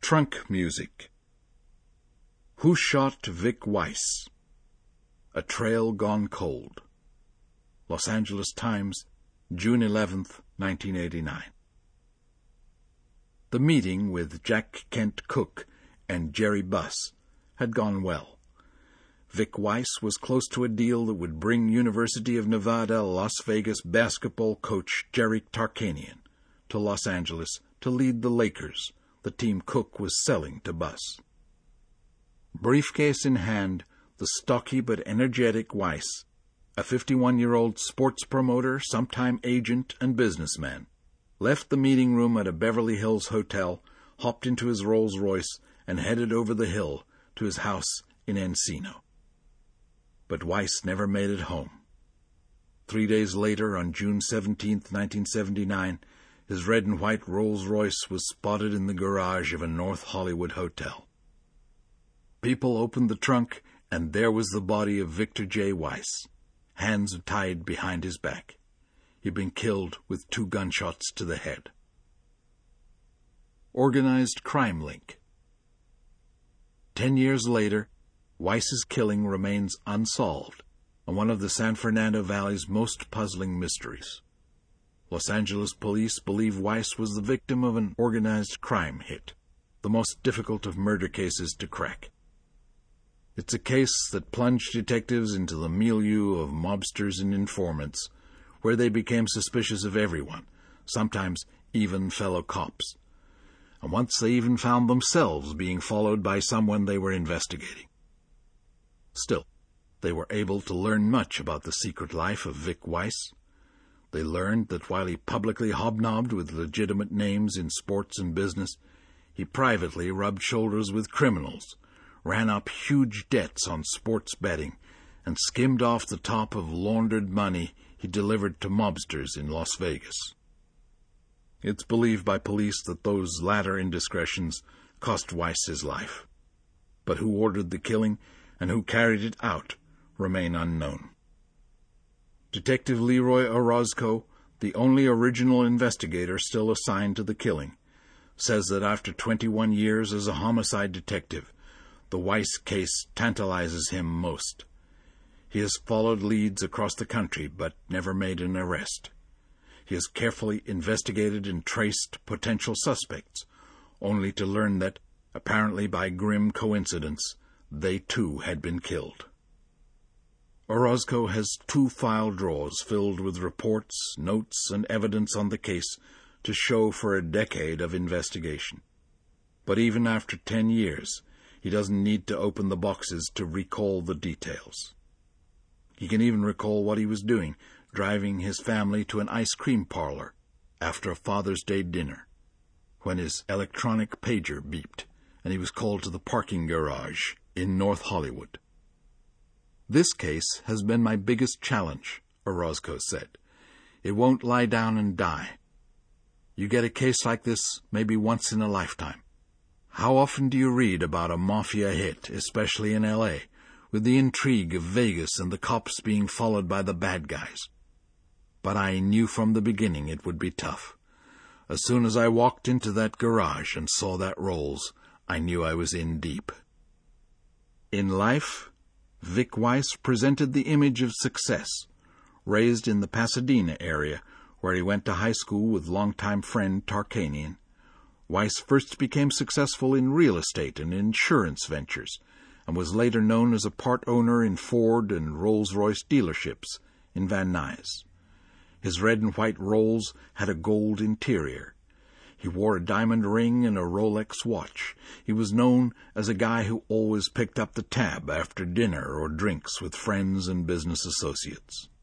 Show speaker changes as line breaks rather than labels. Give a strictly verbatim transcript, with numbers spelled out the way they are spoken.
Trunk music. Who shot Vic Weiss? A trail gone cold. Los Angeles Times, June eleventh, nineteen eighty-nine. The meeting with Jack Kent Cooke and Jerry Buss had gone well. Vic Weiss was close to a deal that would bring University of Nevada, Las Vegas basketball coach Jerry Tarkanian to Los Angeles to lead the Lakers, the team Cooke was selling to Buss. Briefcase in hand, the stocky but energetic Weiss, a fifty-one-year-old sports promoter, sometime agent and businessman, left the meeting room at a Beverly Hills hotel, hopped into his Rolls-Royce, and headed over the hill to his house in Encino. But Weiss never made it home. Three days later, on June seventeenth, nineteen seventy-nine, his red and white Rolls-Royce was spotted in the garage of a North Hollywood hotel. People opened the trunk, and there was the body of Victor J. Weiss, hands tied behind his back. He'd been killed with two gunshots to the head. Organized crime link. Ten years later, Weiss's killing remains unsolved, and one of the San Fernando Valley's most puzzling mysteries. Los Angeles police believe Weiss was the victim of an organized crime hit, the most difficult of murder cases to crack. It's a case that plunged detectives into the milieu of mobsters and informants, where they became suspicious of everyone, sometimes even fellow cops. And once they even found themselves being followed by someone they were investigating. Still, they were able to learn much about the secret life of Vic Weiss. They learned that while he publicly hobnobbed with legitimate names in sports and business, he privately rubbed shoulders with criminals, ran up huge debts on sports betting, and skimmed off the top of laundered money he delivered to mobsters in Las Vegas. It's believed by police that those latter indiscretions cost Weiss his life. But who ordered the killing and who carried it out remain unknown. Detective Leroy Orozco, the only original investigator still assigned to the killing, says that after twenty-one years as a homicide detective, the Weiss case tantalizes him most. He has followed leads across the country, but never made an arrest. He has carefully investigated and traced potential suspects, only to learn that, apparently by grim coincidence, they too had been killed. Orozco has two file drawers filled with reports, notes, and evidence on the case to show for a decade of investigation. But even after ten years, he doesn't need to open the boxes to recall the details. He can even recall what he was doing, driving his family to an ice cream parlor after a Father's Day dinner, when his electronic pager beeped and he was called to the parking garage in North Hollywood. This case has been my biggest challenge, Orozco said. It won't lie down and die. You get a case like this maybe once in a lifetime. How often do you read about a mafia hit, especially in L A, with the intrigue of Vegas and the cops being followed by the bad guys? But I knew from the beginning it would be tough. As soon as I walked into that garage and saw that Rolls, I knew I was in deep. In life, Vic Weiss presented the image of success, raised in the Pasadena area, where he went to high school with longtime friend Tarkanian. Weiss first became successful in real estate and insurance ventures, and was later known as a part owner in Ford and Rolls-Royce dealerships in Van Nuys. His red and white Rolls had a gold interior. He wore a diamond ring and a Rolex watch. He was known as a guy who always picked up the tab after dinner or drinks with friends and business associates.